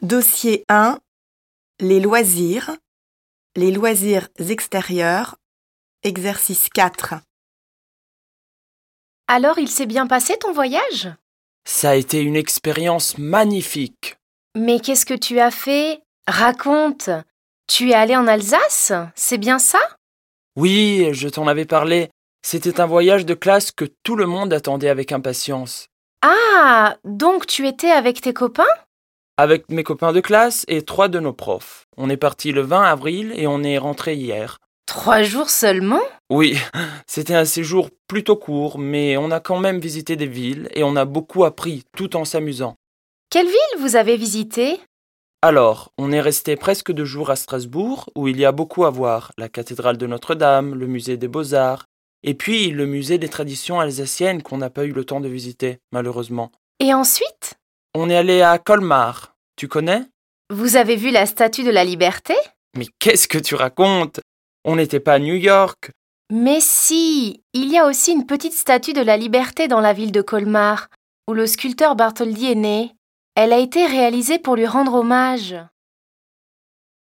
Dossier 1. Les loisirs extérieurs, exercice 4. Alors, il s'est bien passé ton voyage? Ça a été une expérience magnifique. Mais qu'est-ce que tu as fait? Raconte. Tu es allé en Alsace? C'est bien ça? Oui, je t'en avais parlé. C'était un voyage de classe que tout le monde attendait avec impatience. Ah, donc tu étais avec tes copains? Avec mes copains de classe et 3 de nos profs. On est parti le 20 avril et on est rentré hier. 3 jours seulement? Oui, c'était un séjour plutôt court, mais on a quand même visité des villes et on a beaucoup appris tout en s'amusant. Quelle ville vous avez visité? Alors, on est resté presque 2 jours à Strasbourg, où il y a beaucoup à voir. La cathédrale de Notre-Dame, le musée des Beaux-Arts, et puis le musée des traditions alsaciennes qu'on n'a pas eu le temps de visiter, malheureusement. Et ensuite? On est allé à Colmar. Tu connais? Vous avez vu la Statue de la Liberté? Mais qu'est-ce que tu racontes? On n'était pas à New York. Mais si, il y a aussi une petite statue de la Liberté dans la ville de Colmar, où le sculpteur Bartholdi est né. Elle a été réalisée pour lui rendre hommage.